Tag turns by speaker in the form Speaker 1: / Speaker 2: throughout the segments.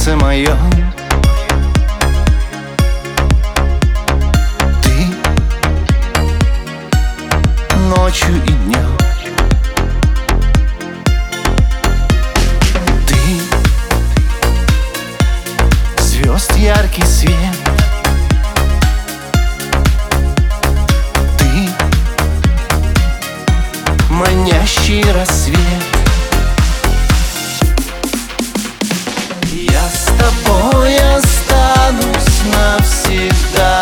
Speaker 1: сердце мое. Ты ночью и днем, ты звезд яркий свет, ты манящий рассвет. Я с тобой останусь навсегда.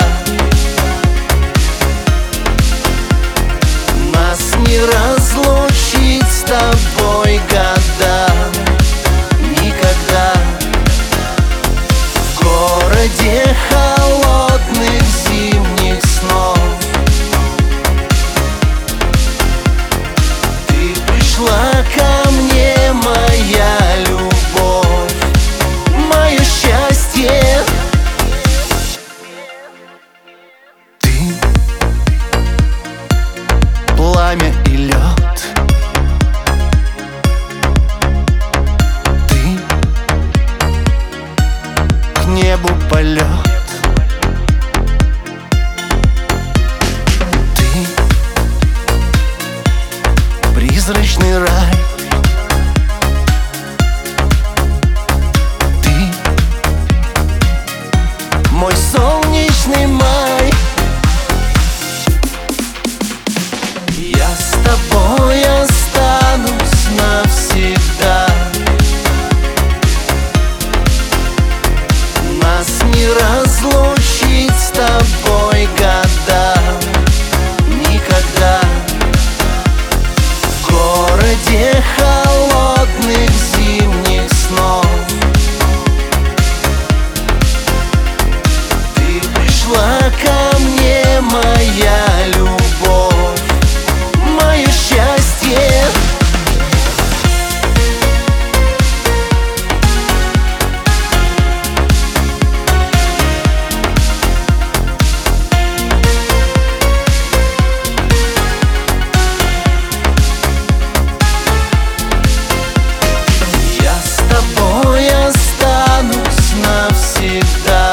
Speaker 1: Нас не разлучить с тобой года никогда. В городе холодных зимних снов ты пришла ко мне, моя любовь, мое счастье. Ты пламя и лед, ты к небу полет, ты призрачный рай, ты мой солнечный май. Я с тобой останусь навсегда. Нас не разлучить с тобой года никогда. В городе холодных зимних снов ты пришла ко мне, моя любовь, мое счастье. Я с тобой останусь навсегда.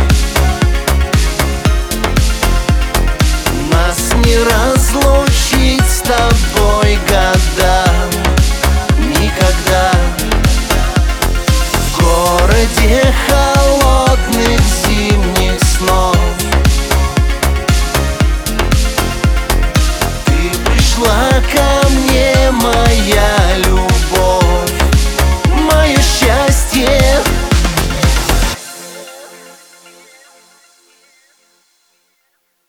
Speaker 1: Нас не разлучить с тобой года никогда. В городе